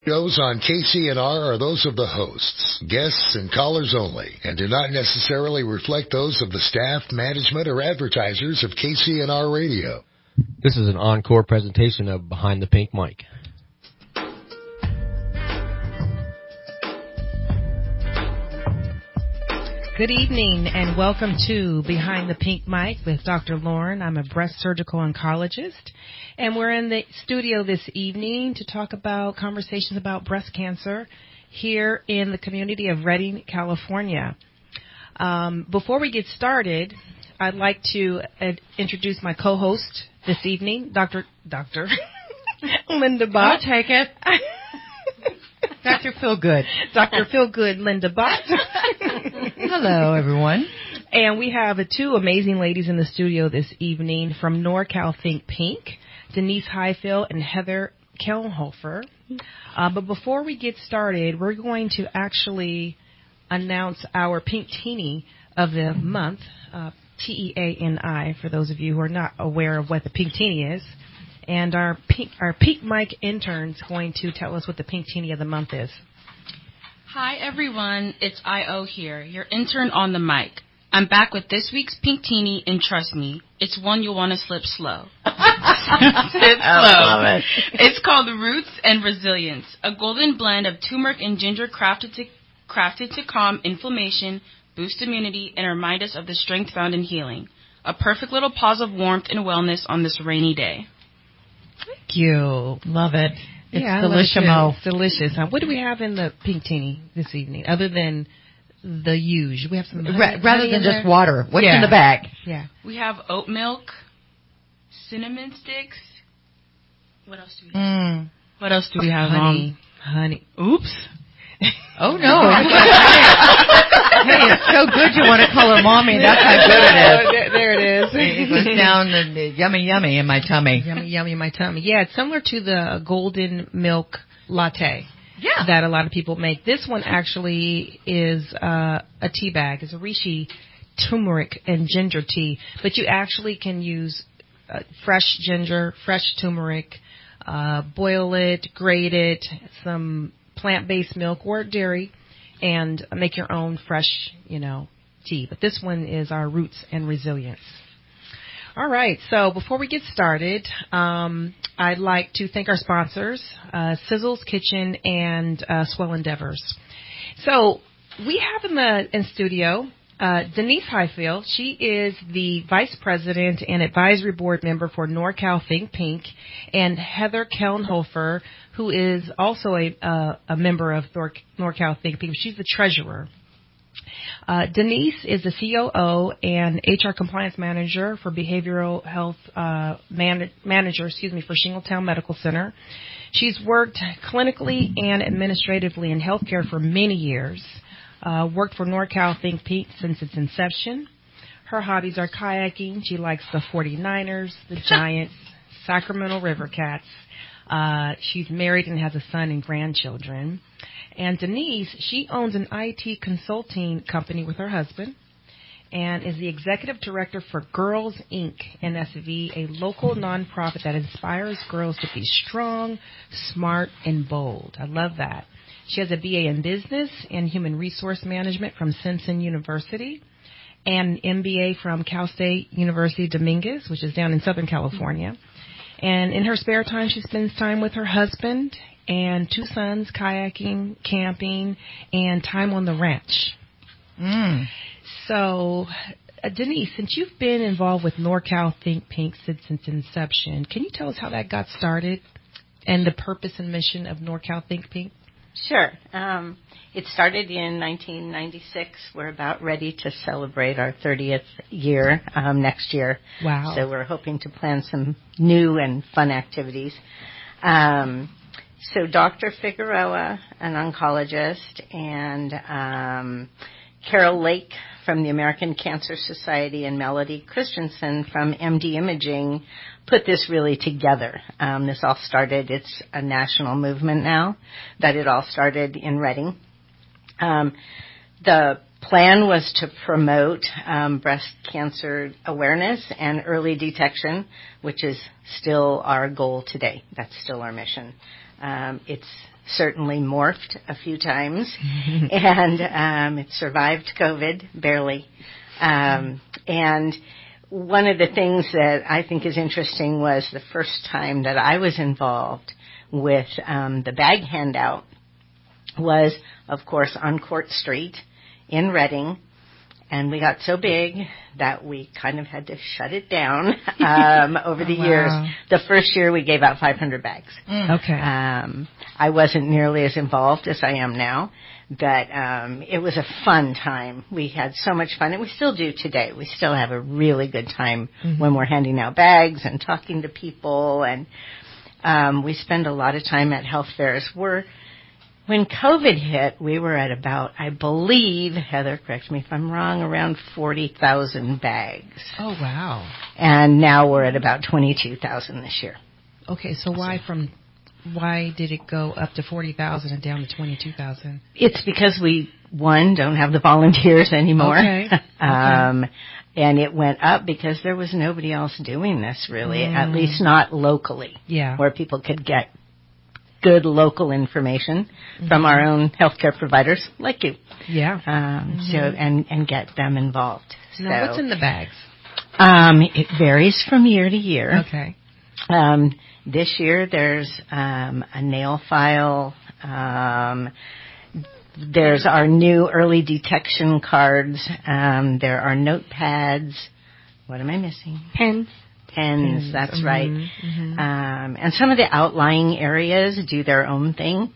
Shows on KCNR are those of the hosts, guests, and callers only, and do not necessarily reflect those of the staff, management, or advertisers of KCNR Radio. This is an encore presentation of Behind the Pink Mic. Good evening and welcome to Behind the Pink Mic with Dr. Lauren. I'm a breast surgical oncologist, and we're in the studio this evening to talk about conversations about breast cancer here in the community of Redding, California. Before we get started, I'd like to introduce my co-host this evening, Dr. Linda Bott. I'll take it. Dr. Feelgood. Dr. Feelgood, Linda Bott. Hello, everyone. And we have two amazing ladies in the studio this evening from NorCal Think Pink, Denise Highfield and Heather Kellenhofer. But before we get started, we're going to actually announce our Pink Teenie of the month, Teani, for those of you who are not aware of what the Pink Teenie is. And our Pink Mic intern's going to tell us what the Pink Teenie of the month is. Hi, everyone. It's I.O. here, your intern on the mic. I'm back with this week's Pink Teenie, and trust me, it's one you'll want to slip slow. I love it. It's called Roots and Resilience, a golden blend of turmeric and ginger crafted to calm inflammation, boost immunity, and remind us of the strength found in healing. A perfect little pause of warmth and wellness on this rainy day. Thank you. Love it. It's yeah, delicious. It's delicious. What do we have in the Pink Teenie this evening, other than the usual? We have some rather than just water. What's in the bag? Yeah. We have oat milk, cinnamon sticks. What else do we have? What else do we have? Honey. Oops. Oh, no. Hey, it's so good you want to call her Mommy. That's how good it is. There it is. It goes down the yummy in my tummy. Yummy in my tummy. Yeah, it's similar to the golden milk latte. Yeah. That a lot of people make. This one actually is a tea bag. It's a reishi turmeric and ginger tea. But you actually can use fresh ginger, fresh turmeric, boil it, grate it, some plant-based milk or dairy, and make your own fresh, tea. But this one is our Roots and Resilience. All right, so before we get started, I'd like to thank our sponsors, Sizzle's Kitchen and Swell Endeavors. So we have in studio Denise Highfield. She is the Vice President and Advisory Board Member for NorCal Think Pink, and Heather Kellenhofer, who is also a member of NorCal Think Pink. She's the treasurer. Denise is the COO and HR Compliance Manager for Behavioral Health Manager for Shingletown Medical Center. She's worked clinically and administratively in healthcare for many years. Worked for NorCal Think Pink since its inception. Her hobbies are kayaking. She likes the 49ers, the Giants, Sacramento River Cats. She's married and has a son and grandchildren. And Denise, she owns an IT consulting company with her husband and is the executive director for Girls Inc. NSV, a local nonprofit that inspires girls to be strong, smart, and bold. I love that. She has a BA in Business and Human Resource Management from Simpson University and an MBA from Cal State University Dominguez, which is down in Southern California. And in her spare time, she spends time with her husband and two sons, kayaking, camping, and time on the ranch. So, Denise, since you've been involved with NorCal Think Pink since its inception, can you tell us how that got started and the purpose and mission of NorCal Think Pink? Sure. It started in 1996. We're about ready to celebrate our 30th year next year. Wow. So we're hoping to plan some new and fun activities. So Dr. Figueroa, an oncologist, and Carol Lake from the American Cancer Society and Melody Christensen from MD Imaging put this really together. This all started, it's a national movement now, that it all started in Redding. The plan was to promote breast cancer awareness and early detection, which is still our goal today. That's still our mission. It's certainly morphed a few times, and it survived COVID, barely. And one of the things that I think is interesting was the first time that I was involved with the bag handout was, of course, on Court Street in Reading. And we got so big that we kind of had to shut it down over the years. The first year we gave out 500 bags. Okay. I wasn't nearly as involved as I am now, but it was a fun time. We had so much fun, and we still do today. We still have a really good time when we're handing out bags and talking to people, and we spend a lot of time at health fairs. When COVID hit, we were at about, I believe, Heather, correct me if I'm wrong, around 40,000 bags. Oh, wow. And now we're at about 22,000 this year. Okay, so why did it go up to 40,000 and down to 22,000? It's because we, don't have the volunteers anymore. Okay. And it went up because there was nobody else doing this, really, at least not locally, where people could get good local information from our own healthcare providers like you. Yeah. So and get them involved. Now, what's in the bags? It varies from year to year. Okay. This year there's a nail file. There's our new early detection cards. There are notepads. What am I missing? Pens, that's right. And some of the outlying areas do their own thing.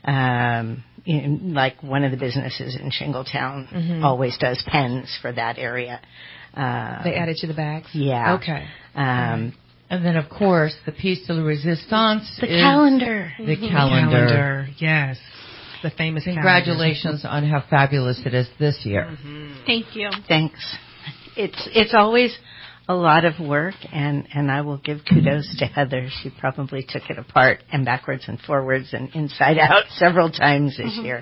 Like one of the businesses in Shingletown always does pens for that area. They add it to the bags? Yeah. Okay. And then, of course, the piece de la resistance the calendar. The calendar. Yes. The famous Congratulations on how fabulous it is this year. Thank you. Thanks. It's always a lot of work, and I will give kudos to Heather. She probably took it apart and backwards and forwards and inside out several times this year.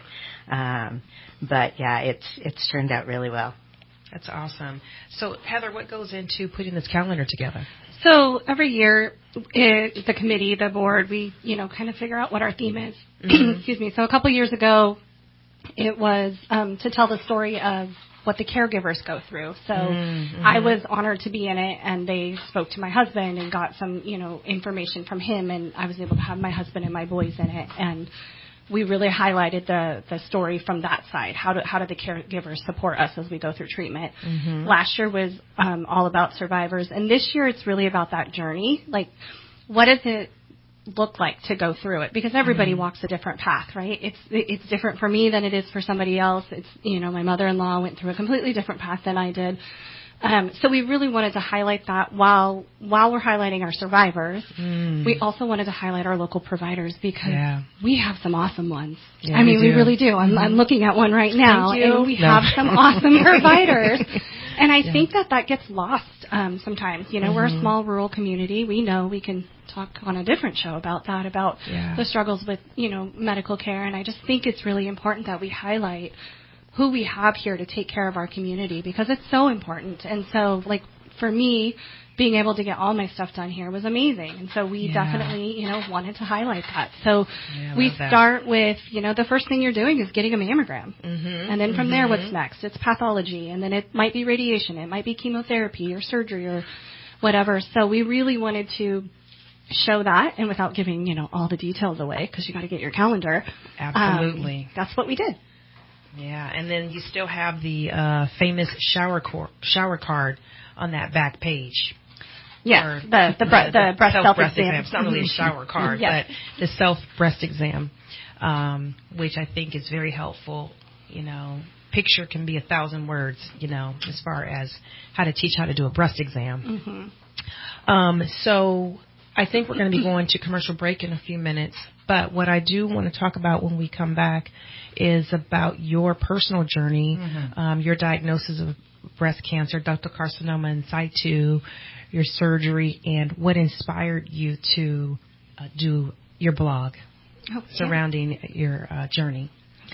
But yeah, it's turned out really well. That's awesome. So Heather, what goes into putting this calendar together? So every year, the committee, the board, we kind of figure out what our theme is. Excuse me. So a couple years ago, it was to tell the story of what the caregivers go through. So I was honored to be in it, and they spoke to my husband and got some, information from him, and I was able to have my husband and my boys in it, and we really highlighted the story from that side. How do the caregivers support us as we go through treatment? Last year was all about survivors, and this year it's really about that journey. Like, what does it look like to go through it? Because everybody walks a different path, right? It's different for me than it is for somebody else. It's, my mother-in-law went through a completely different path than I did. So we really wanted to highlight that while we're highlighting our survivors, we also wanted to highlight our local providers because we have some awesome ones. Yeah, I mean, we really do. I'm looking at one right now, and we have some awesome providers. And I think that gets lost sometimes. We're a small rural community. We know we can talk on a different show about that, about the struggles with, medical care. And I just think it's really important that we highlight who we have here to take care of our community because it's so important. And so, like, for me, being able to get all my stuff done here was amazing. And so we definitely, wanted to highlight that. So we start with, the first thing you're doing is getting a mammogram. And then from there, what's next? It's pathology. And then it might be radiation. It might be chemotherapy or surgery or whatever. So we really wanted to show that, and without giving, all the details away, because you got to get your calendar. Absolutely. That's what we did. Yeah, and then you still have the famous shower card on that back page. Yeah, the breast self-exam. It's not really a shower card, but the self-breast exam, which I think is very helpful. Picture can be 1,000 words, as far as how to teach how to do a breast exam. So I think we're going to be going to commercial break in a few minutes. But what I do want to talk about when we come back is about your personal journey, your diagnosis of breast cancer, ductal carcinoma in situ, your surgery, and what inspired you to do your blog surrounding your journey.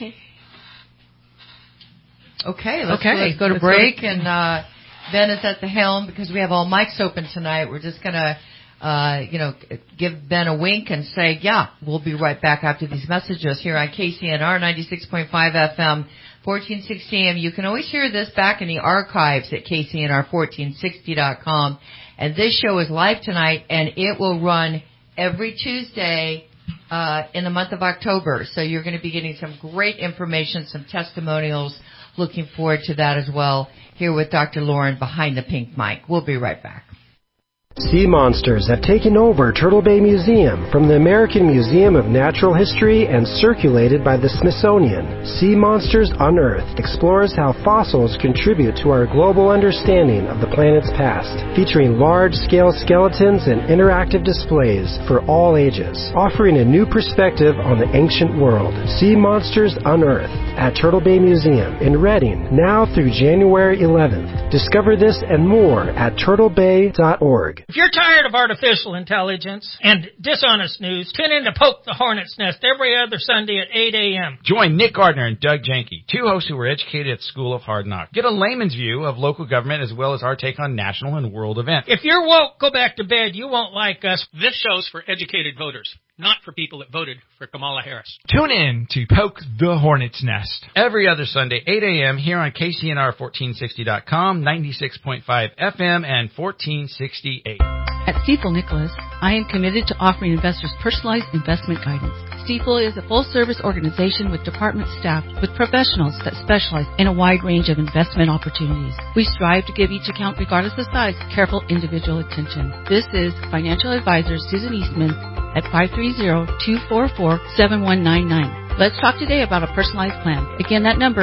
Okay, let's go to break. And Ben is at the helm because we have all mics open tonight. We're just going to give Ben a wink and say, yeah, we'll be right back after these messages here on KCNR 96.5 FM, 1460 AM. You can always hear this back in the archives at KCNR1460.com. And this show is live tonight, and it will run every Tuesday in the month of October. So you're going to be getting some great information, some testimonials. Looking forward to that as well. Here with Dr. Lauren behind the pink mic. We'll be right back. Sea monsters have taken over Turtle Bay Museum from the American Museum of Natural History and circulated by the Smithsonian. Sea Monsters Unearthed explores how fossils contribute to our global understanding of the planet's past, featuring large-scale skeletons and interactive displays for all ages, offering a new perspective on the ancient world. Sea Monsters Unearthed at Turtle Bay Museum in Redding, now through January 11th. Discover this and more at turtlebay.org. If you're tired of artificial intelligence and dishonest news, tune in to Poke the Hornet's Nest every other Sunday at 8 a.m. Join Nick Gardner and Doug Janke, two hosts who were educated at School of Hard Knocks. Get a layman's view of local government as well as our take on national and world events. If you're woke, go back to bed. You won't like us. This show's for educated voters, not for people that voted for Kamala Harris. Tune in to Poke the Hornet's Nest every other Sunday, 8 a.m. here on KCNR1460.com, 96.5 FM, and 1460 AM. At Stifel Nicholas, I am committed to offering investors personalized investment guidance. Stifel is a full-service organization with department staff with professionals that specialize in a wide range of investment opportunities. We strive to give each account, regardless of size, careful individual attention. This is financial advisor Susan Eastman at 530-244-7199. Let's talk today about a personalized plan. Again, that number,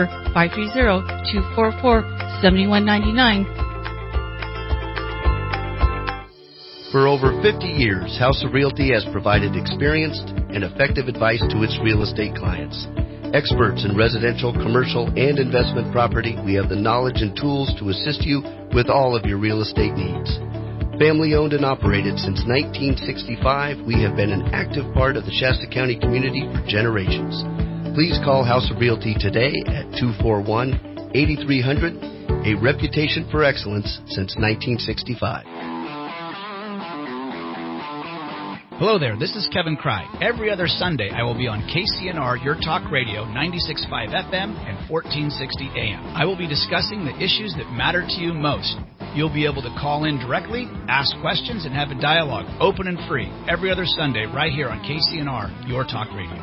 530-244-7199. For over 50 years, House of Realty has provided experienced and effective advice to its real estate clients. Experts in residential, commercial, and investment property, we have the knowledge and tools to assist you with all of your real estate needs. Family owned and operated since 1965, we have been an active part of the Shasta County community for generations. Please call House of Realty today at 241-8300, a reputation for excellence since 1965. Hello there, this is Kevin Cry. Every other Sunday, I will be on KCNR, Your Talk Radio, 96.5 FM and 1460 AM. I will be discussing the issues that matter to you most. You'll be able to call in directly, ask questions, and have a dialogue, open and free, every other Sunday right here on KCNR, Your Talk Radio.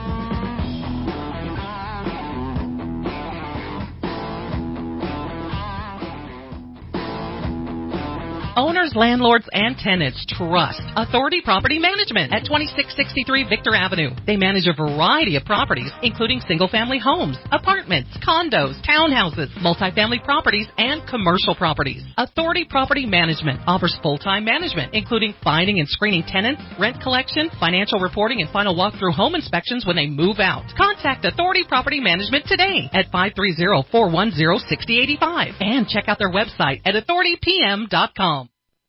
Owners, landlords, and tenants trust Authority Property Management at 2663 Victor Avenue. They manage a variety of properties, including single-family homes, apartments, condos, townhouses, multifamily properties, and commercial properties. Authority Property Management offers full-time management, including finding and screening tenants, rent collection, financial reporting, and final walkthrough home inspections when they move out. Contact Authority Property Management today at 530-410-6085 and check out their website at authoritypm.com.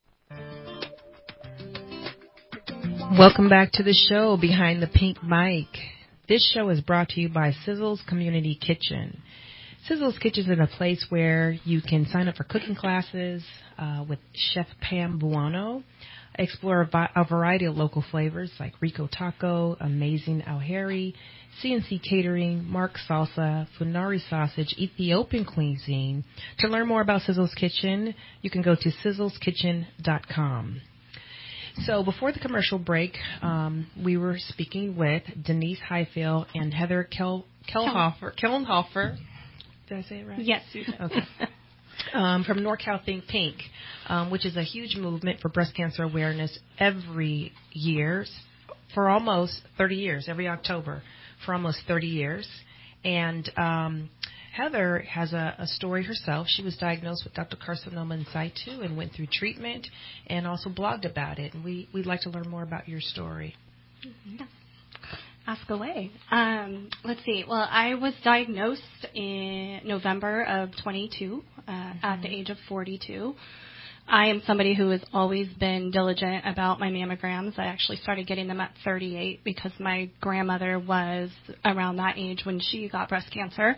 Welcome back to the show Behind the Pink Mic. This show is brought to you by Sizzles Community Kitchen. Sizzles Kitchen is a place where you can sign up for cooking classes with Chef Pam Buono, explore a variety of local flavors like Rico Taco, Amazing Auheri, CNC Catering, Mark Salsa, Funari Sausage, Ethiopian Cuisine. To learn more about Sizzles Kitchen, you can go to sizzleskitchen.com. So before the commercial break, we were speaking with Denise Highfield and Heather Kellenhofer. Did I say it right? Yes. Okay. From NorCal Think Pink, which is a huge movement for breast cancer awareness every year for almost 30 years, every October for almost 30 years. And Heather has a story herself. She was diagnosed with ductal carcinoma in situ and went through treatment and also blogged about it. And we'd like to learn more about your story. Mm-hmm. Ask away. Let's see. Well, I was diagnosed in November of 22 at the age of 42. I am somebody who has always been diligent about my mammograms. I actually started getting them at 38 because my grandmother was around that age when she got breast cancer.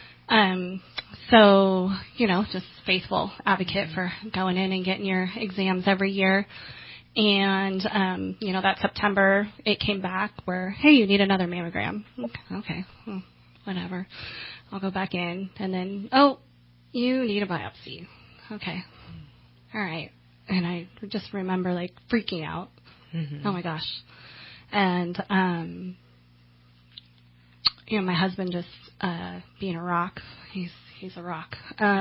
So, just faithful advocate for going in and getting your exams every year. And, that September, it came back where, hey, you need another mammogram. Okay, whatever. I'll go back in. And then, you need a biopsy. Okay. All right. And I just remember, freaking out. Mm-hmm. Oh, my gosh. And, my husband just being a rock. He's a rock.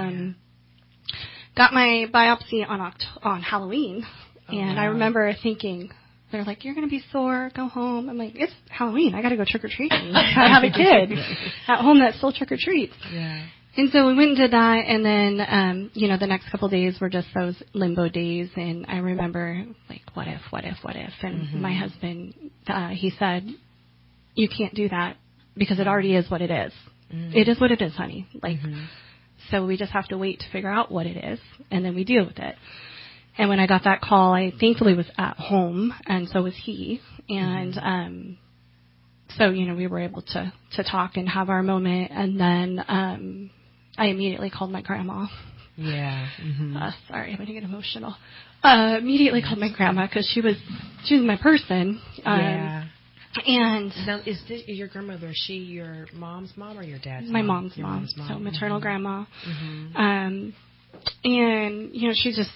Got my biopsy on Halloween. And I remember thinking, they're like, you're going to be sore, go home. I'm like, it's Halloween. I got to go trick-or-treating. I have a kid at home that still trick-or-treats. Yeah. And so we went and did that. And then, the next couple of days were just those limbo days. And I remember, what if? And my husband, he said, you can't do that because it already is what it is. Mm-hmm. It is what it is, honey. So we just have to wait to figure out what it is. And then we deal with it. And when I got that call, I thankfully was at home, and so was he. And so, we were able to talk and have our moment. And then I immediately called my grandma. Yeah. Mm-hmm. Sorry, I'm going to get emotional. Immediately called my grandma because she was my person. Yeah. And now, is your grandmother, is she your mom's mom or your dad's my mom? Your mom's mom. So maternal grandma. Mm-hmm. And, she's just...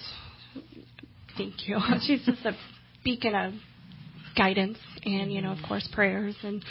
Thank you. She's just a beacon of guidance and, of course, prayers. And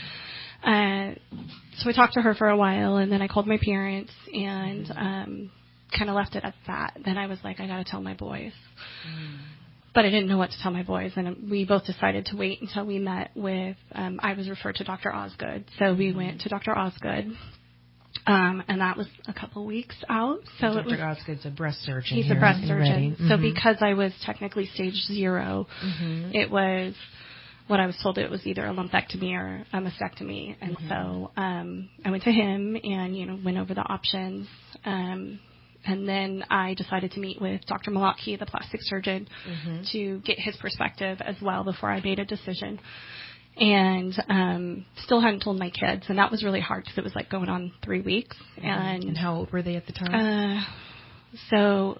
so we talked to her for a while, and then I called my parents and kind of left it at that. Then I was like, I got to tell my boys. But I didn't know what to tell my boys, and we both decided to wait until we met with, I was referred to Dr. Osgood. So we went to Dr. Osgood. And that was a couple weeks out. So Dr. Osgood's a breast surgeon. He's a breast surgeon. So because I was technically stage 0, it was what I was told. It was either a lumpectomy or a mastectomy. And so I went to him and went over the options. And then I decided to meet with Dr. Malaki, the plastic surgeon, to get his perspective as well before I made a decision. And still hadn't told my kids, and that was really hard because it was going on 3 weeks. And how old were they at the time? So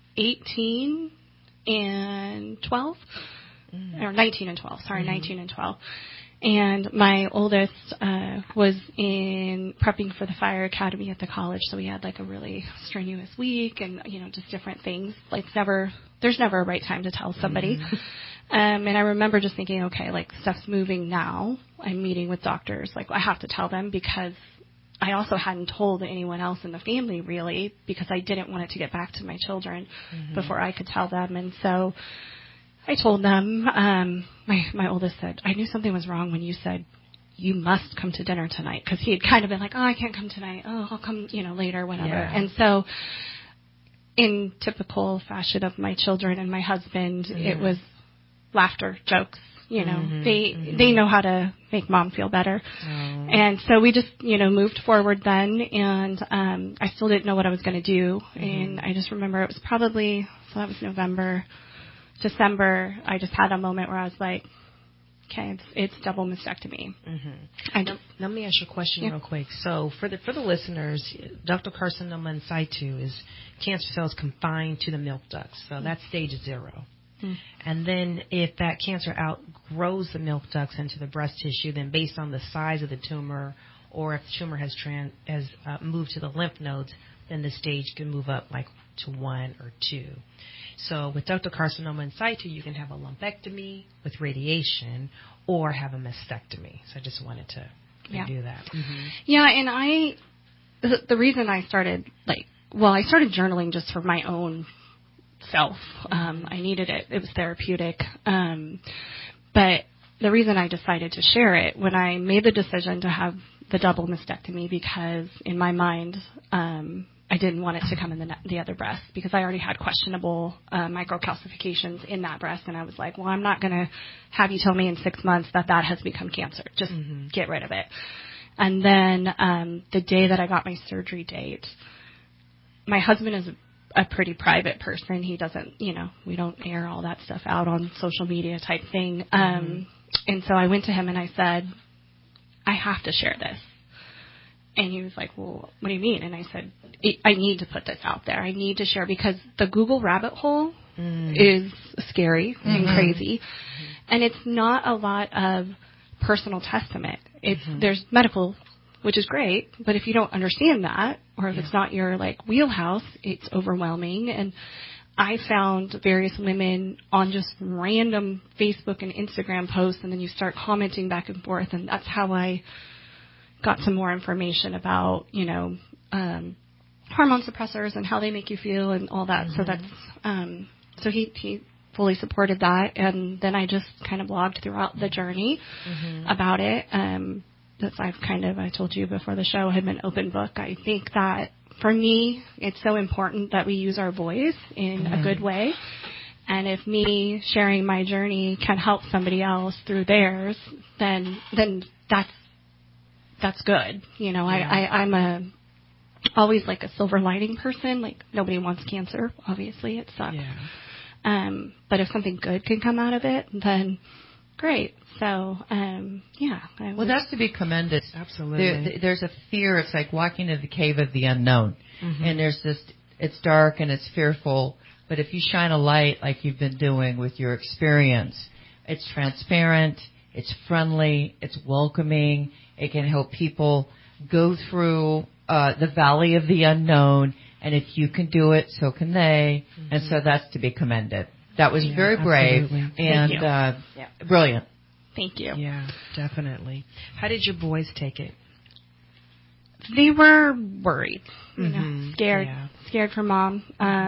18 and 12, or 19 and 12. Sorry, 19 and 12. And my oldest was in prepping for the fire academy at the college, so we had a really strenuous week, and just different things. There's never a right time to tell somebody. And I remember just thinking, okay, stuff's moving now. I'm meeting with doctors. I have to tell them because I also hadn't told anyone else in the family really because I didn't want it to get back to my children before I could tell them. And so I told them, my oldest said, I knew something was wrong when you said you must come to dinner tonight, because he had kind of been like, I can't come tonight. Oh, I'll come, later, whatever. Yeah. And so in typical fashion of my children and my husband, it was laughter, jokes, they know how to make mom feel better. And so we just, moved forward then, and I still didn't know what I was going to do. And I just remember it was probably, so that was November, December, I just had a moment where I was like, okay, it's double mastectomy. Let me ask you a question real quick. So for the listeners, ductal carcinoma in situ is cancer cells confined to the milk ducts. So that's stage 0. And then if that cancer outgrows the milk ducts into the breast tissue, then based on the size of the tumor, or if the tumor has moved to the lymph nodes, then the stage can move up to 1 or 2. So with ductal carcinoma in situ, you can have a lumpectomy with radiation or have a mastectomy. So I just wanted to do that. Yeah, and the reason I started I started journaling just for my own self. I needed it. It was therapeutic. But the reason I decided to share it when I made the decision to have the double mastectomy, because in my mind, I didn't want it to come in the other breast because I already had questionable microcalcifications in that breast. And I was like, well, I'm not going to have you tell me in 6 months that has become cancer. Just get rid of it. And then the day that I got my surgery date, my husband is a pretty private person. He doesn't, we don't air all that stuff out on social media type thing. And so I went to him and I said, I have to share this. And he was like, well, what do you mean? And I said, I need to put this out there. I need to share, because the Google rabbit hole is scary and crazy. And it's not a lot of personal testament. It's there's medical, which is great, but if you don't understand that, or if it's not your like wheelhouse, it's overwhelming. And I found various women on just random Facebook and Instagram posts, and then you start commenting back and forth, and that's how I got some more information about, you know, hormone suppressors and how they make you feel and all that. So that's so he fully supported that, and then I just kind of blogged throughout the journey about it. That's I told you before the show, had been open book. I think that for me, it's so important that we use our voice in a good way. And if me sharing my journey can help somebody else through theirs, then that's good. You know, I'm always like a silver lining person. Like, nobody wants cancer. Obviously, it sucks. But if something good can come out of it, then great. So, well, that's to be commended. Absolutely. There's a fear. It's like walking into the cave of the unknown. And there's this, it's dark and it's fearful. But if you shine a light like you've been doing with your experience, it's transparent, it's friendly, it's welcoming. It can help people go through the valley of the unknown. And if you can do it, so can they. And so that's to be commended. That was very brave and brilliant. Thank you. Yeah, definitely. How did your boys take it? They were worried, you know, scared for mom.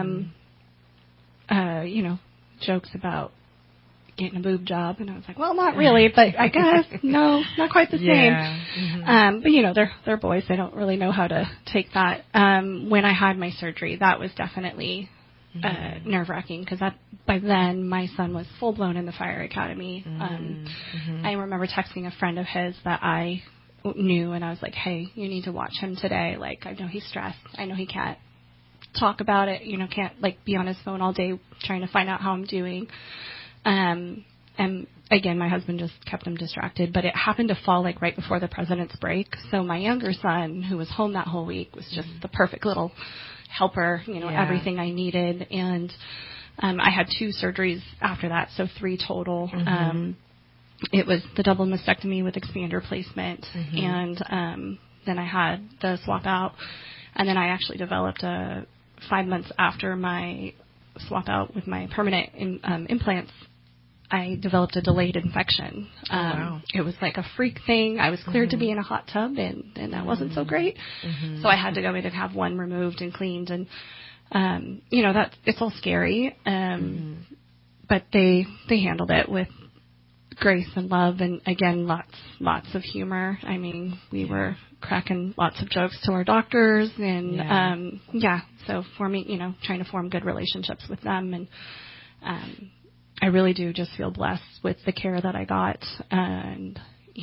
You know, jokes about getting a boob job, and I was like, well, not really, but I guess no, not quite the same. But you know, they're boys; they don't really know how to take that. When I had my surgery, that was definitely nerve-wracking, because by then my son was full-blown in the fire academy. I remember texting a friend of his that I knew, and I was like, hey, you need to watch him today. Like, I know he's stressed. I know he can't talk about it, you know, can't like be on his phone all day trying to find out how I'm doing. And again, my husband just kept him distracted, but it happened to fall like right before the president's break. So my younger son, who was home that whole week, was just the perfect little helper, you know, everything I needed. And I had 2 surgeries after that, so 3 total. It was the double mastectomy with expander placement, and then I had the swap out, and then I actually developed 5 months after my swap out with my permanent implants, I developed a delayed infection. It was like a freak thing. I was cleared to be in a hot tub, and that wasn't so great. So I had to go in and have one removed and cleaned, and you know, that it's all scary. But they handled it with grace and love, and again, lots of humor. I mean, we were cracking lots of jokes to our doctors, and so forming, you know, trying to form good relationships with them, and I really do just feel blessed with the care that I got, and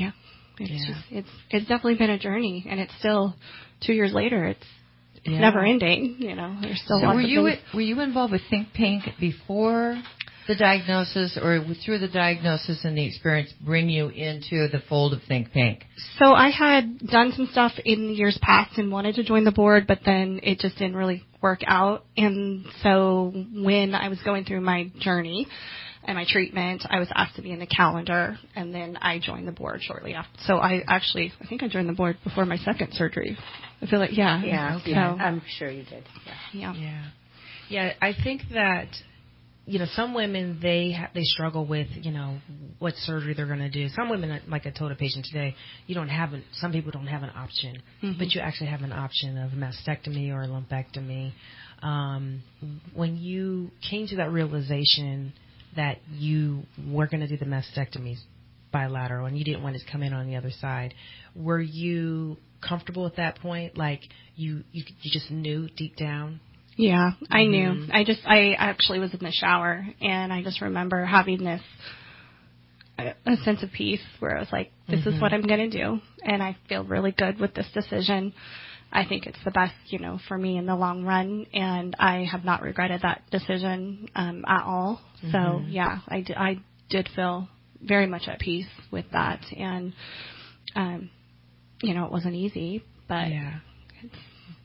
it's definitely been a journey, and it's still 2 years later. It's never ending, you know. There's still lots of things. Were you involved with Think Pink before the diagnosis, or through the diagnosis and the experience bring you into the fold of Think Pink? So I had done some stuff in years past and wanted to join the board, but then it just didn't really work out. And so when I was going through my journey and my treatment, I was asked to be in the calendar, and then I joined the board shortly after. So I think I joined the board before my second surgery. I feel like, I'm sure you did. Yeah, I think that, you know, some women, they struggle with, you know, what surgery they're going to do. Some women, like I told a patient today, some people don't have an option, but you actually have an option of a mastectomy or a lumpectomy. When you came to that realization that you were going to do the mastectomies bilateral and you didn't want to come in on the other side, were you comfortable at that point? Like you just knew deep down? Yeah, I knew. I actually was in the shower, and I just remember having this a sense of peace where I was like, this is what I'm going to do, and I feel really good with this decision. I think it's the best, you know, for me in the long run, and I have not regretted that decision at all. So, yeah, I did feel very much at peace with that, and, you know, it wasn't easy, but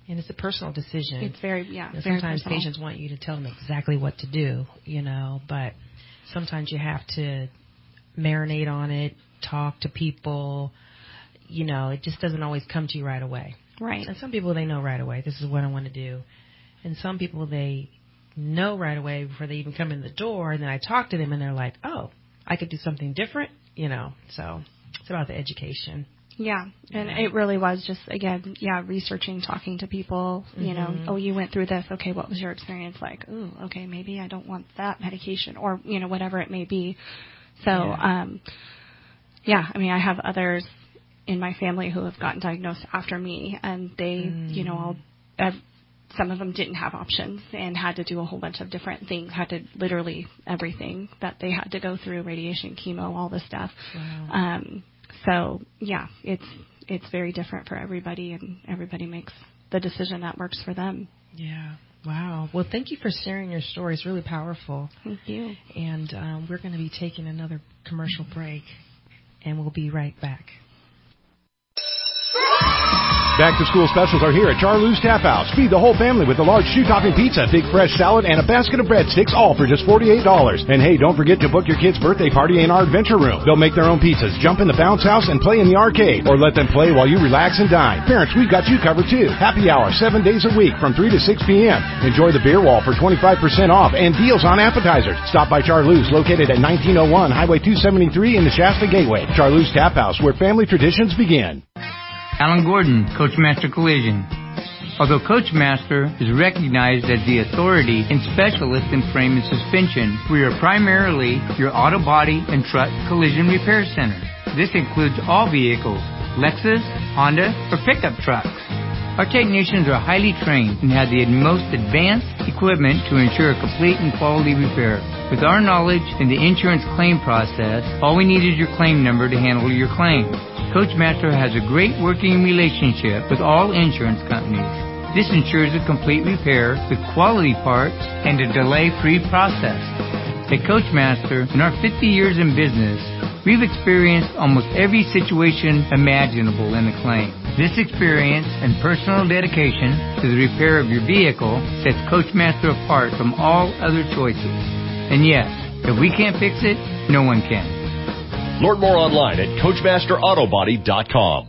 And it's a personal decision. It's very, Sometimes very personal. patients want you to tell them exactly what to do, but sometimes you have to marinate on it, talk to people. It just doesn't always come to you right away. Right. And some people, they know right away, this is what I want to do. And some people, they know right away before they even come in the door, and then I talk to them, and they're like, oh, I could do something different, So it's about the education. Yeah, and it really was just, again, researching, talking to people, oh, you went through this, okay, what was your experience like? Ooh, okay, maybe I don't want that medication, or, whatever it may be. So, I mean, I have others in my family who have gotten diagnosed after me, and they, some of them didn't have options and had to do a whole bunch of different things, had to literally everything that they had to go through, radiation, chemo, all this stuff. Wow. So, it's very different for everybody, and everybody makes the decision that works for them. Yeah. Wow. Well, thank you for sharing your story. It's really powerful. Thank you. And we're going to be taking another commercial break, and we'll be right back. Back to school specials are here at Charlie's Tap House. Feed the whole family with a large shoe-topping pizza, big fresh salad, and a basket of breadsticks, all for just $48. And hey, don't forget to book your kids' birthday party in our adventure room. They'll make their own pizzas, jump in the bounce house, and play in the arcade. Or let them play while you relax and dine. Parents, we've got you covered too. Happy hour 7 days a week from 3 to 6 p.m. Enjoy the beer wall for 25% off and deals on appetizers. Stop by Charlie's, located at 1901 Highway 273 in the Shasta Gateway. Charlie's Tap House, where family traditions begin. Alan Gordon, Coachmaster Collision. Although Coachmaster is recognized as the authority and specialist in frame and suspension, we are primarily your auto body and truck collision repair center. This includes all vehicles, Lexus, Honda, or pickup trucks. Our technicians are highly trained and have the most advanced equipment to ensure a complete and quality repair. With our knowledge in the insurance claim process, all we need is your claim number to handle your claim. Coachmaster has a great working relationship with all insurance companies. This ensures a complete repair with quality parts and a delay-free process. At Coachmaster, in our 50 years in business, we've experienced almost every situation imaginable in a claim. This experience and personal dedication to the repair of your vehicle sets Coachmaster apart from all other choices. And yes, if we can't fix it, no one can. Learn more online at CoachmasterAutobody.com.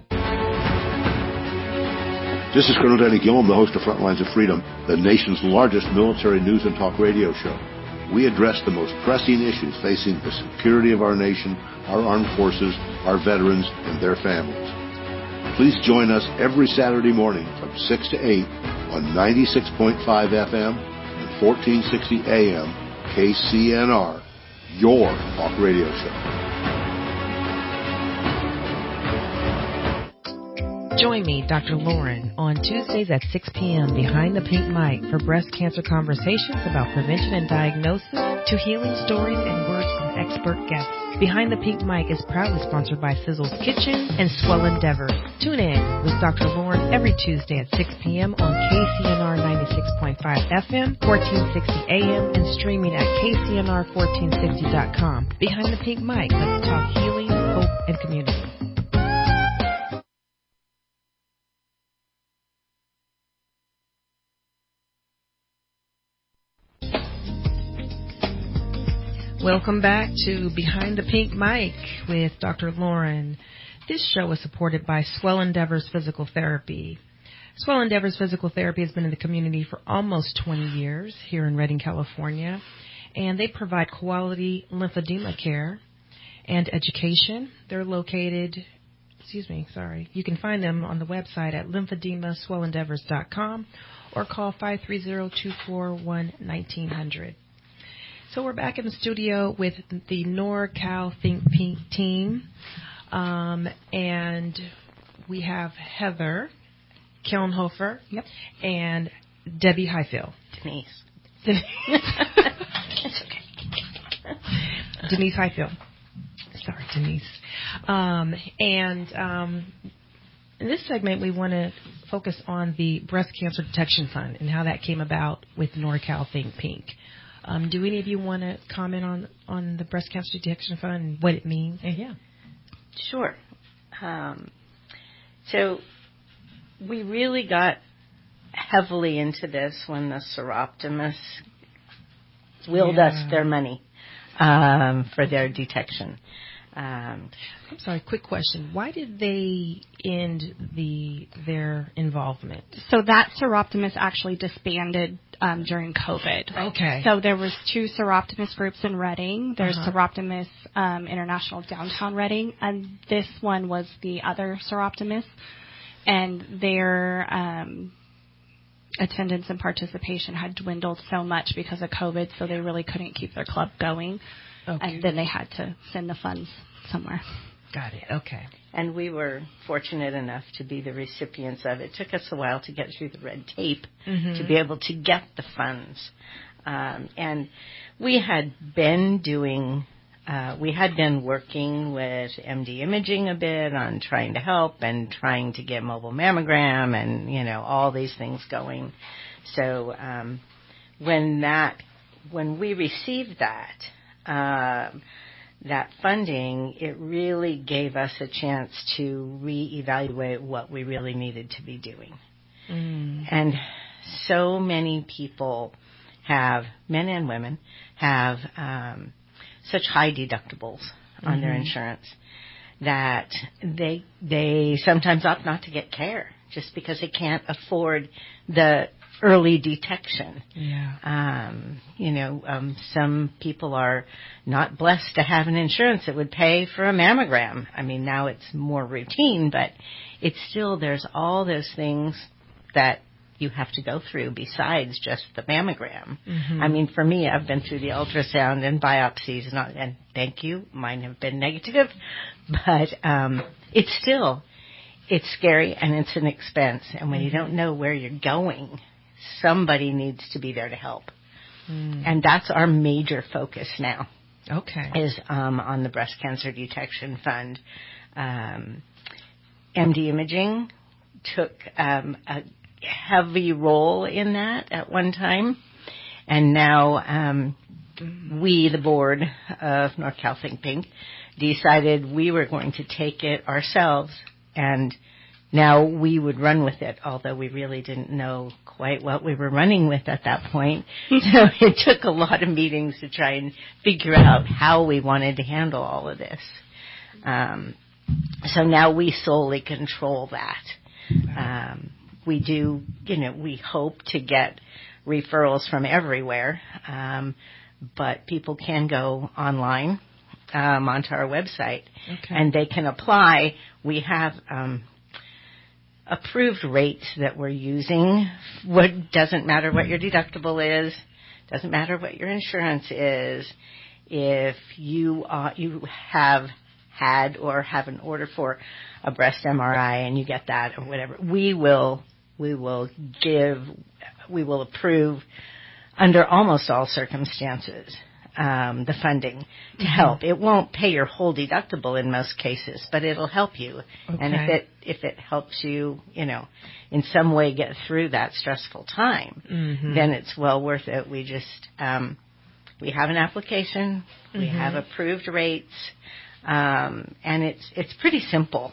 This is Colonel Danny Gillum, the host of Frontlines of Freedom, the nation's largest military news and talk radio show. We address the most pressing issues facing the security of our nation, our armed forces, our veterans, and their families. Please join us every Saturday morning from 6 to 8 on 96.5 FM and 1460 AM KCNR, your talk radio show. Join me, Dr. Lauren, on Tuesdays at 6 p.m. behind the pink mic for breast cancer conversations about prevention and diagnosis, to healing stories and words from expert guests. Behind the Pink Mic is proudly sponsored by Sizzle's Kitchen and Swell Endeavor. Tune in with Dr. Lauren every Tuesday at 6 p.m. on KCNR 96.5 FM, 1460 AM, and streaming at KCNR1460.com. Behind the Pink Mic, let's talk healing, hope, and community. Welcome back to Behind the Pink Mic with Dr. Lauren. This show is supported by Swell Endeavors Physical Therapy. Swell Endeavors Physical Therapy has been in the community for almost 20 years here in Redding, California, and they provide quality lymphedema care and education. They're located, you can find them on the website at lymphedemaswellendeavors.com or call 530-241-1900. So we're back in the studio with the NorCal Think Pink team, and we have Heather Kelnhofer and Debbie Highfield. Denise. It's okay. Denise Highfield. Sorry, Denise. In this segment, we want to focus on the Breast Cancer Detection Fund and how that came about with NorCal Think Pink. Do any of you want to comment on the Breast Cancer Detection Fund and what it means? Yeah. Sure. So we really got heavily into this when the Seroptimists willed us their money for their detection. I'm sorry, quick question. Why did they end their involvement? So that Seroptimist actually disbanded during COVID. Okay. So there was 2 Seroptimist groups in Reading. There's Seroptimist International Downtown Reading, and this one was the other Seroptimist. And their attendance and participation had dwindled so much because of COVID, so they really couldn't keep their club going. Okay. And then they had to send the funds somewhere. Got it. Okay. And we were fortunate enough to be the recipients of it. It took us a while to get through the red tape to be able to get the funds. And we had been working with MD Imaging a bit on trying to help and trying to get mobile mammogram and, all these things going. So when we received that funding, it really gave us a chance to reevaluate what we really needed to be doing. And so many people men and women, have such high deductibles on their insurance that they sometimes opt not to get care just because they can't afford the early detection. Yeah. Some people are not blessed to have an insurance that would pay for a mammogram. I mean, now it's more routine, but it's still, there's all those things that you have to go through besides just the mammogram. I mean, for me, I've been through the ultrasound and biopsies, and thank you, mine have been negative, but it's scary and it's an expense. And when you don't know where you're going, somebody needs to be there to help. And that's our major focus now. Okay. Is on the Breast Cancer Detection Fund. MD Imaging took a heavy role in that at one time. And now we, the board of NorCal Think Pink, decided we were going to take it ourselves, and now we would run with it, although we really didn't know quite what we were running with at that point. So it took a lot of meetings to try and figure out how we wanted to handle all of this. So now we solely control that. We do, we hope to get referrals from everywhere, but people can go online onto our website, and they can apply. We have approved rates that we're using. Doesn't matter what your deductible is, doesn't matter what your insurance is. If you have had or have an order for a breast MRI and you get that or whatever, we will approve under almost all circumstances the funding to help. It won't pay your whole deductible in most cases, but it'll help you. Okay. And if it helps you, in some way get through that stressful time, then it's well worth it. We just we have an application, we have approved rates, and it's pretty simple.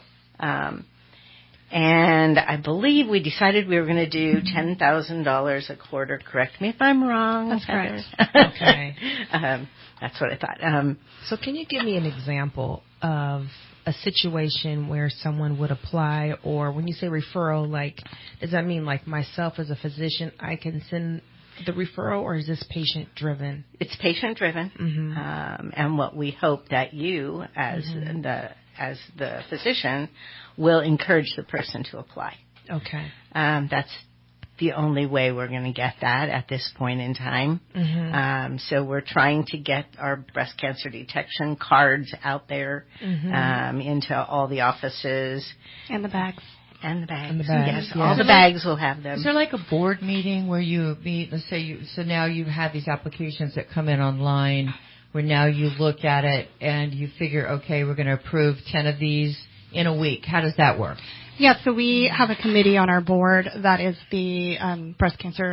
And I believe we decided we were going to do $10,000 a quarter. Correct me if I'm wrong. That's correct. Okay. That's what I thought. So can you give me an example of a situation where someone would apply, or when you say referral, does that mean myself as a physician, I can send the referral, or is this patient driven? It's patient driven. And what we hope that you as the physician will encourage the person to apply. Okay. That's the only way we're going to get that at this point in time. So we're trying to get our breast cancer detection cards out there into all the offices. And the bags. And the bags. Yes, all the bags will have them. Is there a board meeting where you meet, let's say, so now you have these applications that come in online, where now you look at it and you figure, okay, we're going to approve 10 of these in a week. How does that work? Yeah, so we have a committee on our board that is the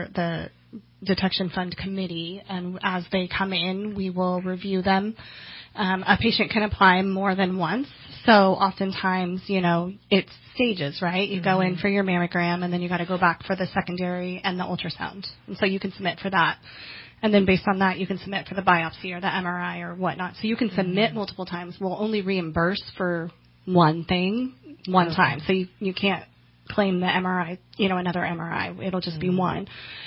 Detection Fund Committee, and as they come in, we will review them A patient can apply more than once. So oftentimes, it's stages, right? You go in for your mammogram, and then you got to go back for the secondary and the ultrasound. And so you can submit for that. And then based on that, you can submit for the biopsy or the MRI or whatnot. So you can submit multiple times. We'll only reimburse for one thing one time. So you can't claim the MRI, another MRI. It'll just be one.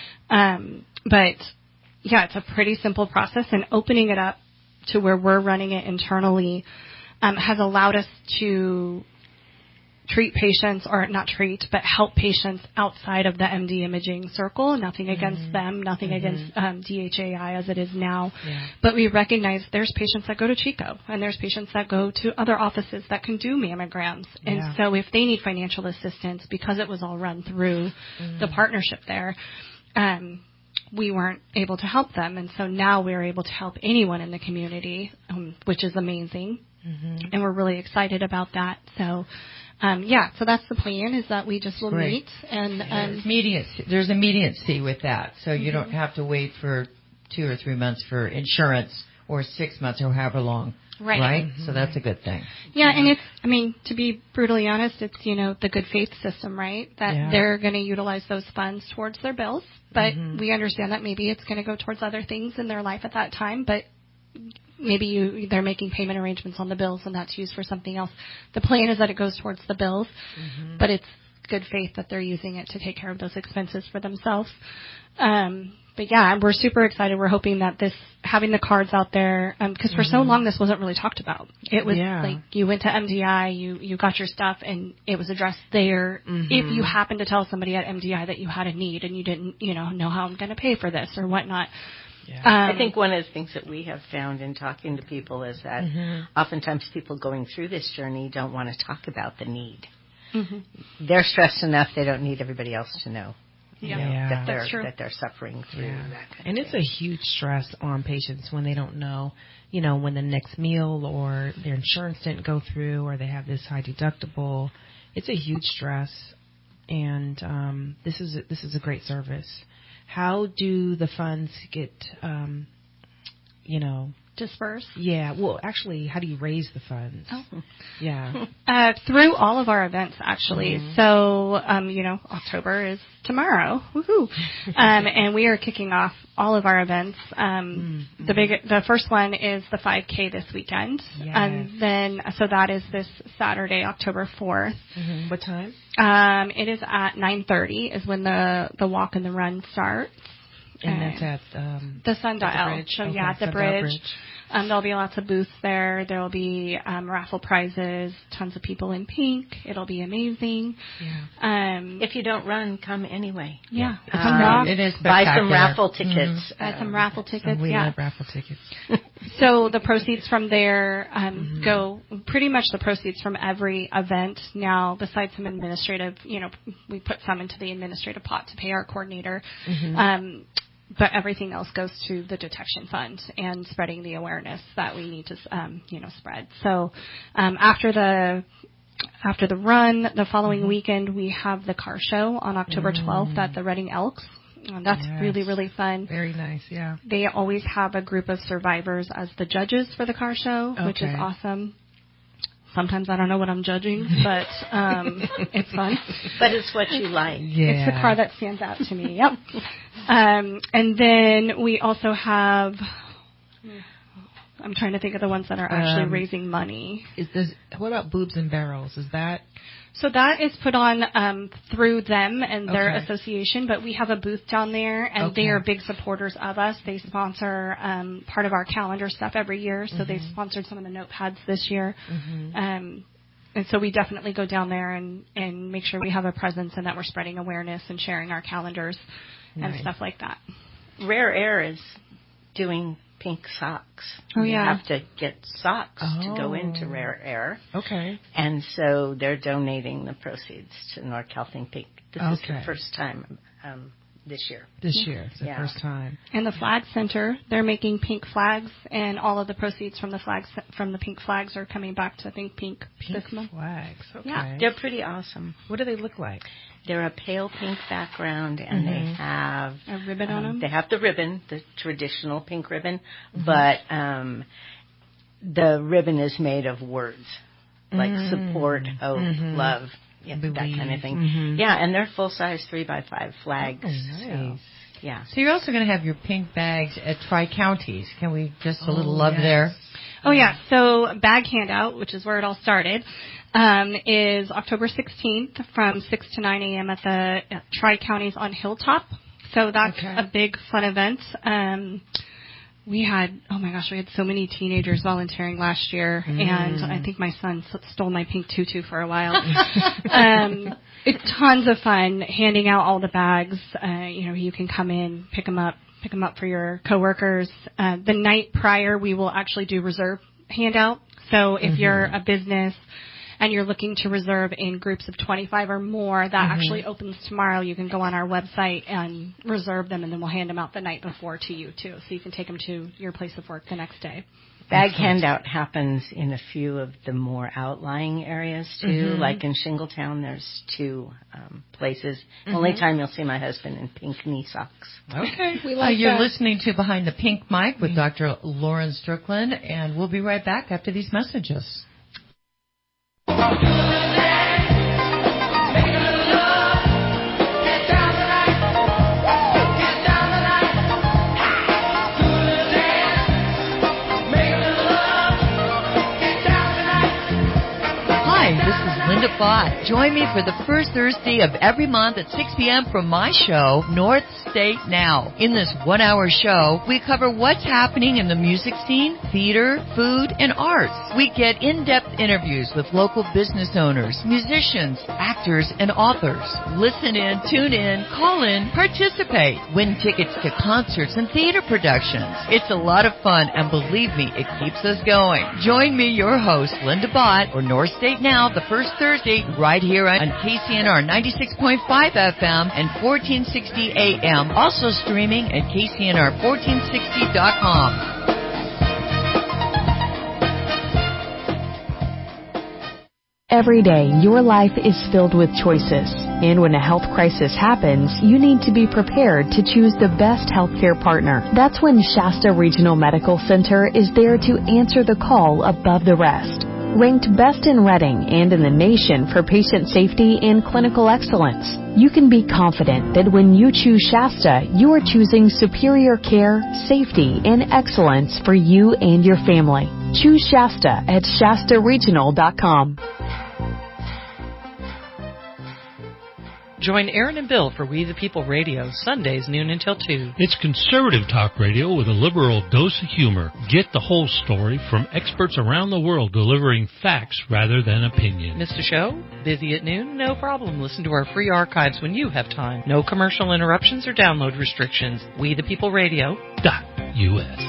But yeah, it's a pretty simple process, and opening it up to where we're running it internally has allowed us to treat patients, or not treat, but help patients outside of the MD imaging circle. Nothing against them, nothing against DHAI as it is now. Yeah. But we recognize there's patients that go to Chico, and there's patients that go to other offices that can do mammograms. And so if they need financial assistance, because it was all run through the partnership there, we weren't able to help them. And so now we're able to help anyone in the community, which is amazing. And we're really excited about that. So, so that's the plan, is that we just will meet. And there's immediacy with that. So you don't have to wait for 2 or 3 months for insurance, or 6 months, or however long. Right? So that's a good thing. Yeah, and it's, to be brutally honest, it's, the good faith system, right? That they're going to utilize those funds towards their bills. But we understand that maybe it's going to go towards other things in their life at that time. But maybe they're making payment arrangements on the bills, and that's used for something else. The plan is that it goes towards the bills, but it's good faith that they're using it to take care of those expenses for themselves. But yeah, we're super excited. We're hoping that having the cards out there, because for so long this wasn't really talked about. It was like you went to MDI, you got your stuff, and it was addressed there. If you happened to tell somebody at MDI that you had a need and you didn't, know how I'm going to pay for this or whatnot. Yeah. I think one of the things that we have found in talking to people is that oftentimes people going through this journey don't want to talk about the need. They're stressed enough; they don't need everybody else to know. That they're suffering through that kind and of it's a huge stress on patients when they don't know, when the next meal or their insurance didn't go through, or they have this high deductible. It's a huge stress, and this is a great service. How do the funds get, dispersed? Yeah. Well, actually, how do you raise the funds? Oh. Yeah. Through all of our events, actually. So, October is tomorrow. Woohoo! And we are kicking off all of our events. The first one is the 5K this weekend. Yes. And then, so that is this Saturday, October 4th. What time? It is at 9:30 is when the walk and the run starts. And that's at the Sundial. Bridge. So okay, at the bridge. There'll be lots of booths there. There'll be raffle prizes, tons of people in pink. It'll be amazing. Yeah. If you don't run, come anyway. Yeah. It is buy some raffle tickets. Buy some raffle tickets. We love raffle tickets. So the proceeds from there go, pretty much the proceeds from every event now, besides some administrative, we put some into the administrative pot to pay our coordinator. But everything else goes to the detection fund and spreading the awareness that we need to, spread. So, after the run, the following weekend, we have the car show on October 12th at the Reading Elks. That's really, really fun. Very nice, yeah. They always have a group of survivors as the judges for the car show, which is awesome. Sometimes I don't know what I'm judging, but it's fun. But it's what you like. Yeah. It's the car that stands out to me. Yep. And then we also have, I'm trying to think of the ones that are actually raising money. What about Boobs and Barrels? Is that? So that is put on through them and their association, but we have a booth down there, and they are big supporters of us. They sponsor part of our calendar stuff every year, so they've sponsored some of the notepads this year. And so we definitely go down there and make sure we have a presence and that we're spreading awareness and sharing our calendars and stuff like that. Rare Air is doing pink socks. Oh, yeah. You have to get socks to go into Rare Air. Okay. And so they're donating the proceeds to NorCal Think Pink. This is the first time this year. This year. It's the first time. And the Flag Center, they're making pink flags, and all of the proceeds from the pink flags are coming back to Think Pink this month. Flags. Okay. Yeah, they're pretty awesome. What do they look like? They're a pale pink background, and they have a ribbon on them. They have the ribbon, the traditional pink ribbon, but the ribbon is made of words like support, hope, love, that kind of thing. Mm-hmm. Yeah, and they're full-size 3x5 flags. Oh, nice. So, yeah. So you're also going to have your pink bags at Tri-Counties. Can we just a little love there? Oh, yeah. So bag handout, which is where it all started, is October 16th from 6 to 9 a.m. at the Tri-Counties on Hilltop. So that's a big, fun event. We had so many teenagers volunteering last year, and I think my son stole my pink tutu for a while. It's tons of fun handing out all the bags. You can come in, pick them up for your coworkers. The night prior, we will actually do reserve handout. So if you're a business and you're looking to reserve in groups of 25 or more, that actually opens tomorrow. You can go on our website and reserve them, and then we'll hand them out the night before to you, too. So you can take them to your place of work the next day. Bag handout happens in a few of the more outlying areas, too. Like in Shingletown, there's 2 places. Only time you'll see my husband in pink knee socks. Okay. You're listening to Behind the Pink Mic with Dr. Lauren Strickland, and we'll be right back after these messages. Linda Bott. Join me for the first Thursday of every month at 6 p.m. for my show, North State Now. In this 1-hour show, we cover what's happening in the music scene, theater, food, and arts. We get in-depth interviews with local business owners, musicians, actors, and authors. Listen in, tune in, call in, participate. Win tickets to concerts and theater productions. It's a lot of fun, and believe me, it keeps us going. Join me, your host, Linda Bott, for North State Now, the first Thursday, right here on KCNR 96.5 FM and 1460 AM. Also streaming at KCNR1460.com. Every day, your life is filled with choices. And when a health crisis happens, you need to be prepared to choose the best healthcare partner. That's when Shasta Regional Medical Center is there to answer the call above the rest. Ranked best in Reading and in the nation for patient safety and clinical excellence, you can be confident that when you choose Shasta, you are choosing superior care, safety, and excellence for you and your family. Choose Shasta at ShastaRegional.com. Join Aaron and Bill for We the People Radio, Sundays noon until 2. It's conservative talk radio with a liberal dose of humor. Get the whole story from experts around the world delivering facts rather than opinion. Missed a show? Busy at noon? No problem. Listen to our free archives when you have time. No commercial interruptions or download restrictions. We the People Radio.us.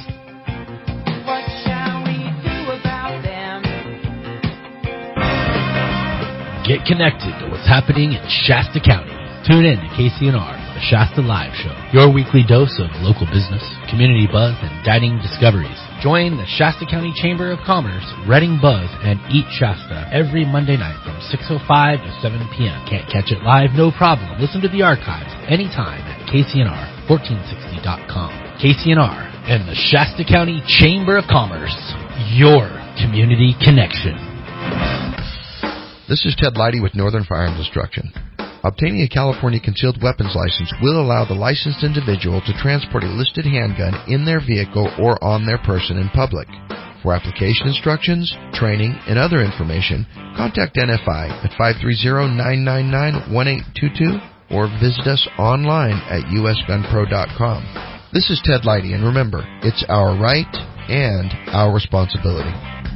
Get connected to what's happening in Shasta County. Tune in to KCNR, the Shasta Live Show, your weekly dose of local business, community buzz, and guiding discoveries. Join the Shasta County Chamber of Commerce, Reading Buzz, and Eat Shasta every Monday night from 6:05 to 7 p.m. Can't catch it live? No problem. Listen to the archives anytime at KCNR1460.com. KCNR and the Shasta County Chamber of Commerce, your community connection. This is Ted Leidy with Northern Firearms Instruction. Obtaining a California concealed weapons license will allow the licensed individual to transport a listed handgun in their vehicle or on their person in public. For application instructions, training, and other information, contact NFI at 530-999-1822 or visit us online at usgunpro.com. This is Ted Leidy, and remember, it's our right and our responsibility.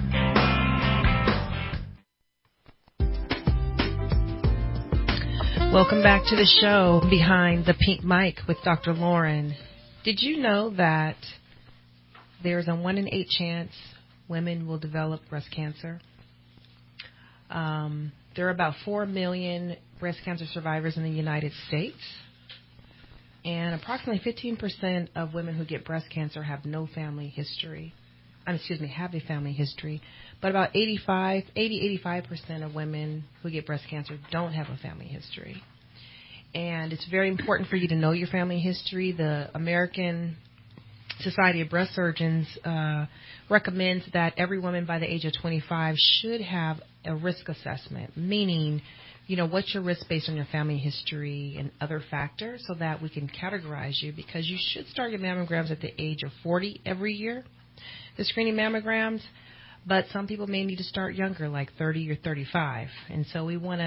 Welcome back to the show, Behind the Pink Mic with Dr. Lauren. Did you know that there's a 1 in 8 chance women will develop breast cancer? There are about 4 million breast cancer survivors in the United States, and approximately 15% of women who get breast cancer have no family history. Have a family history. But about 85% of women who get breast cancer don't have a family history. And it's very important for you to know your family history. The American Society of Breast Surgeons recommends that every woman by the age of 25 should have a risk assessment, meaning, what's your risk based on your family history and other factors, so that we can categorize you, because you should start your mammograms at the age of 40 every year, the screening mammograms, but some people may need to start younger, like 30 or 35. And so you want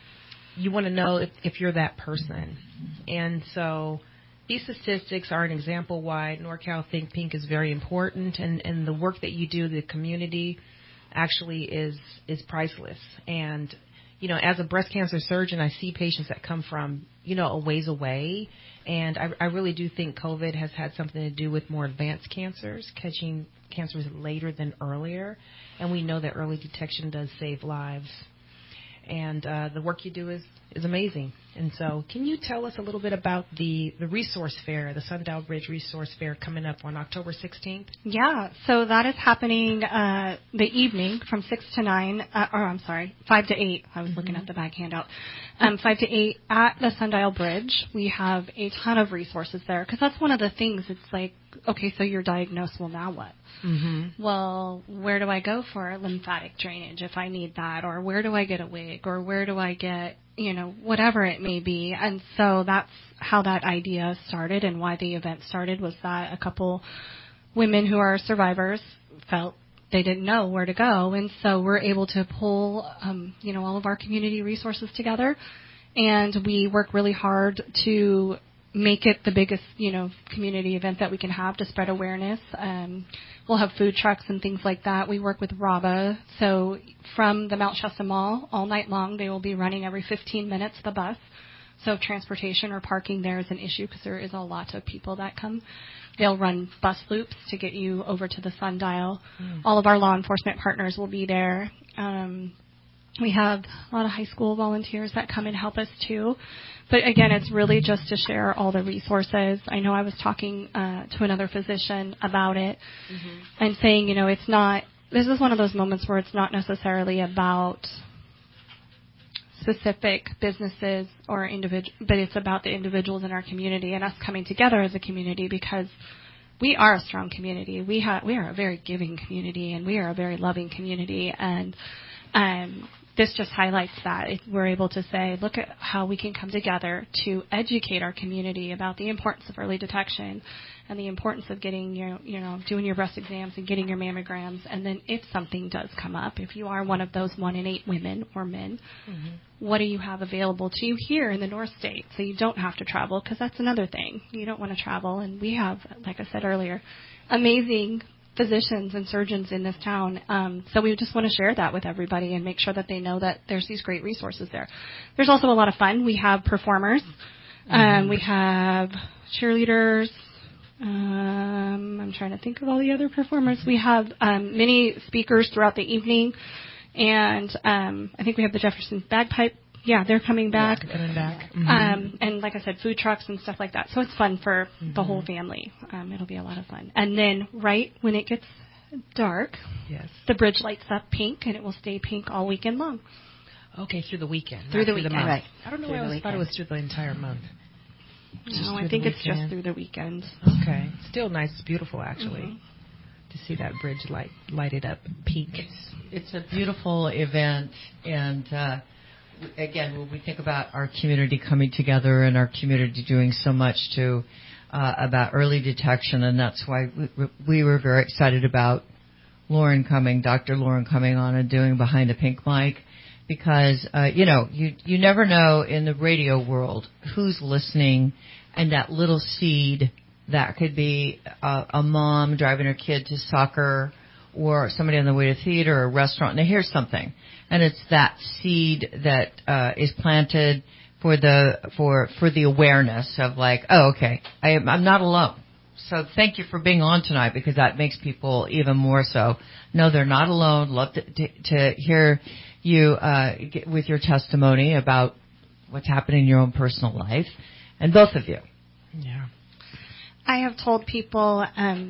to know if you're that person. And so these statistics are an example why NorCal Think Pink is very important, and the work that you do in the community actually is priceless. And, as a breast cancer surgeon, I see patients that come from, a ways away, and I really do think COVID has had something to do with more advanced cancers, catching cancers later than earlier, and we know that early detection does save lives. And the work you do is amazing. And so can you tell us a little bit about the resource fair, the Sundial Bridge Resource Fair coming up on October 16th? Yeah, so that is happening the evening from 6 to 9, 5 to 8. I was looking at the back handout. 5 to 8 at the Sundial Bridge. We have a ton of resources there, because that's one of the things. It's like, okay, so you're diagnosed, well, now what? Mm-hmm. Well, where do I go for lymphatic drainage if I need that? Or where do I get a wig? Or where do I get, whatever it may be? And so that's how that idea started, and why the event started was that a couple women who are survivors felt they didn't know where to go. And so we're able to pull, all of our community resources together. And we work really hard to make it the biggest, community event that we can have to spread awareness. We'll have food trucks and things like that. We work with RABA. So from the Mount Shasta Mall all night long, they will be running every 15 minutes the bus. So if transportation or parking there is an issue, because there is a lot of people that come, they'll run bus loops to get you over to the Sundial. All of our law enforcement partners will be there. We have a lot of high school volunteers that come and help us too. But again, it's really just to share all the resources. I know I was talking to another physician about it and saying, it's not, this is one of those moments where it's not necessarily about specific businesses or but it's about the individuals in our community and us coming together as a community, because we are a strong community. We are a very giving community, and we are a very loving community. And this just highlights that. We're able to say, look at how we can come together to educate our community about the importance of early detection and the importance of getting doing your breast exams and getting your mammograms. And then if something does come up, if you are one of those 1 in 8 women or men, what do you have available to you here in the North State, so you don't have to travel? Because that's another thing. You don't want to travel. And we have, like I said earlier, amazing physicians and surgeons in this town. So we just want to share that with everybody and make sure that they know that there's these great resources there. There's also a lot of fun. We have performers. We have cheerleaders. I'm trying to think of all the other performers. We have many speakers throughout the evening. And I think we have the Jefferson Bagpipe. Yeah, they're coming back. Yeah, coming back. And like I said, food trucks and stuff like that. So it's fun for the whole family. It'll be a lot of fun. And then right when it gets dark, the bridge lights up pink, and it will stay pink all weekend long. Okay, through the weekend. Through the weekend. month. Right. I don't know why I always thought it was through the entire month. No, I think it's just through the weekend. Okay. Still nice. It's beautiful, actually, to see that bridge lighted up pink. It's a beautiful event, and again, when we think about our community coming together and our community doing so much to about early detection, and that's why we were very excited about Dr. Lauren coming on and doing Behind the Pink Mic, because you never know in the radio world who's listening, and that little seed that could be a mom driving her kid to soccer, or somebody on the way to theater or a restaurant, and they hear something. And it's that seed that is planted for the awareness of like, oh, okay, I'm not alone. So thank you for being on tonight, because that makes people even more so know they're not alone. Love to hear you with your testimony about what's happening in your own personal life, and both of you. Yeah. I have told people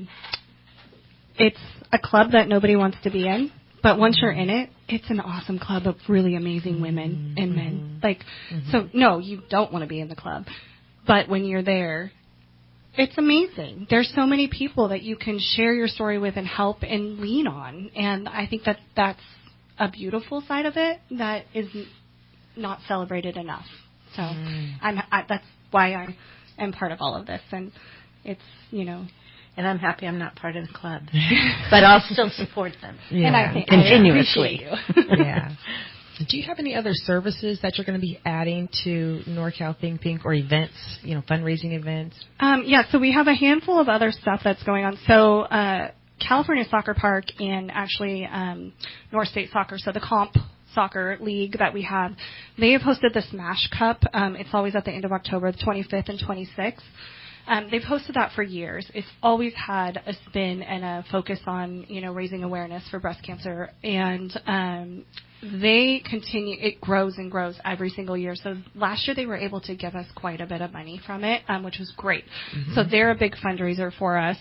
it's a club that nobody wants to be in. But once you're in it, it's an awesome club of really amazing women and men. So no, you don't want to be in the club. But when you're there, It's amazing. There's so many people that you can share your story with and help and lean on. And I think that that's a beautiful side of it that is not celebrated enough. So that's why I am part of all of this. And it's, And I'm happy I'm not part of the club. But I'll still support them. Yeah. And I think continuously. Yeah. Do you have any other services that you're going to be adding to NorCal Think Pink or events, fundraising events? So we have a handful of other stuff that's going on. So California Soccer Park and actually North State Soccer, so the Comp Soccer League that we have, they have hosted the Smash Cup. It's always at the end of October, the 25th and 26th. They've hosted that for years. It's always had a spin and a focus on, raising awareness for breast cancer. And they continue, it grows and grows every single year. So last year they were able to give us quite a bit of money from it, which was great. Mm-hmm. So they're a big fundraiser for us.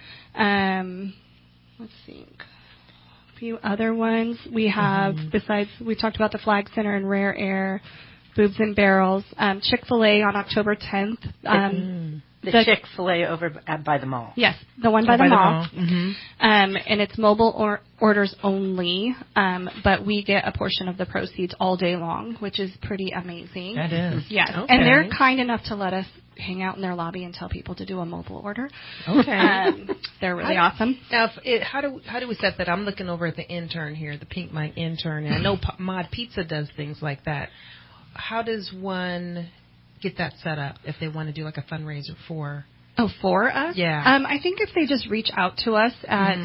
Let's see. A few other ones we have, besides, we talked about the Flag Center and Rare Air, Boobs and Barrels, Chick-fil-A on October 10th. The Chick-fil-A over by the mall. Yes, the one by the mall. Mm-hmm. And it's mobile orders only, but we get a portion of the proceeds all day long, which is pretty amazing. That is. Yes, okay. And they're kind enough to let us hang out in their lobby and tell people to do a mobile order. Okay. They're really awesome. Now, how do we set that? I'm looking over at the intern here, the Pink Mike intern, and I know Mod Pizza does things like that. How does one get that set up if they want to do like a fundraiser for? Oh, for us? Yeah. I think if they just reach out to us at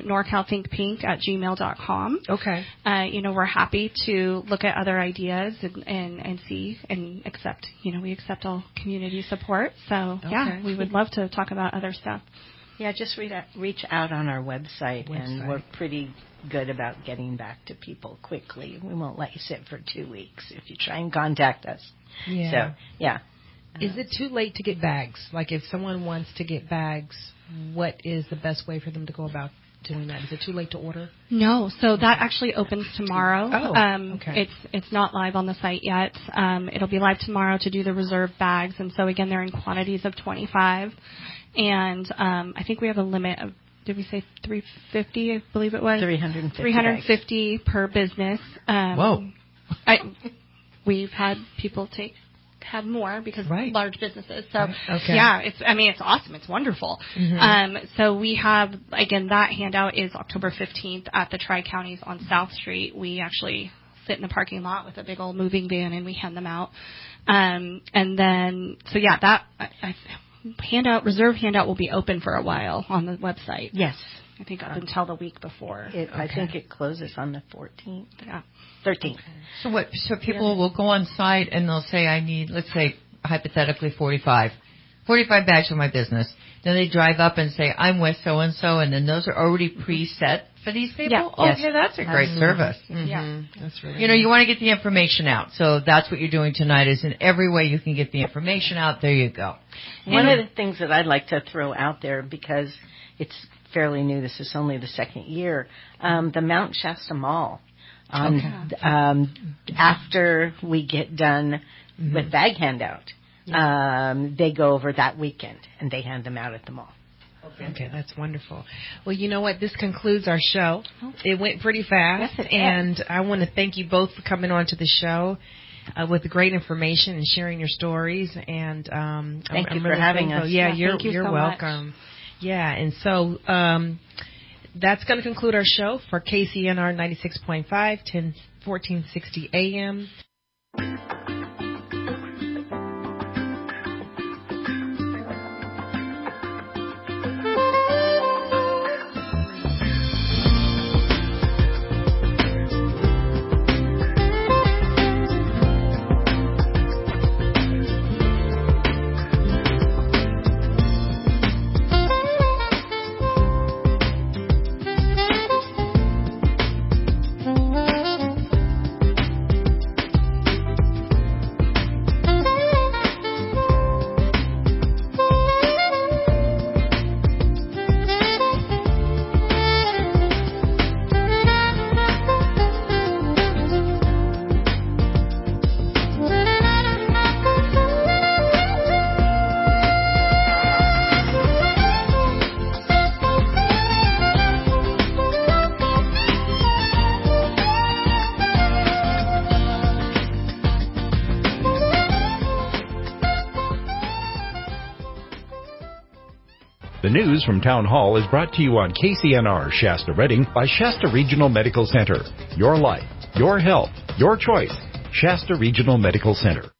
norcalthinkpink@gmail.com. Okay. We're happy to look at other ideas and see and accept. We accept all community support. So, yeah, we would love to talk about other stuff. Yeah, just reach out on our website, and we're pretty good about getting back to people quickly. We won't let you sit for 2 weeks if you try and contact us. Yeah. So, yeah. Is it too late to get bags? Like if someone wants to get bags, what is the best way for them to go about doing that? Is it too late to order? No. So that actually opens tomorrow. Oh, okay. It's not live on the site yet. It'll be live tomorrow to do the reserve bags. And so, again, they're in quantities of 25. And I think we have a limit of, did we say 350? I believe it was 350 per business. Whoa! We've had people have more because large businesses. So yeah, it's awesome. It's wonderful. Mm-hmm. So we have, again, that handout is October 15th at the Tri-Counties on South Street. We actually sit in the parking lot with a big old moving van and we hand them out. And then, so yeah, that reserve handout will be open for a while on the website. Yes. I think up until the week before. I think it closes on the 14th. Yeah. 13th. So people will go on site and they'll say, I need, let's say, hypothetically 45 bags for my business. Then they drive up and say, I'm with so-and-so, and then those are already preset for these people? Yeah. Okay, that's a great service. Mm-hmm. Yeah. That's really you want to get the information out. So that's what you're doing tonight, is in every way you can get the information out, there you go. One of the things that I'd like to throw out there, because it's fairly new, this is only the second year, the Mount Shasta Mall. After we get done with bag handout, they go over that weekend and they hand them out at the mall. Okay, that's wonderful. Well, you know what? This concludes our show. It went pretty fast, yes, and I want to thank you both for coming on to the show with the great information and sharing your stories. And thank you for really having thankful. us. Yeah, thank you you're so welcome. Much. Yeah, and so that's going to conclude our show for KCNR 96.5, 1460 AM. The news from Town Hall is brought to you on KCNR Shasta Redding by Shasta Regional Medical Center. Your life, your health, your choice. Shasta Regional Medical Center.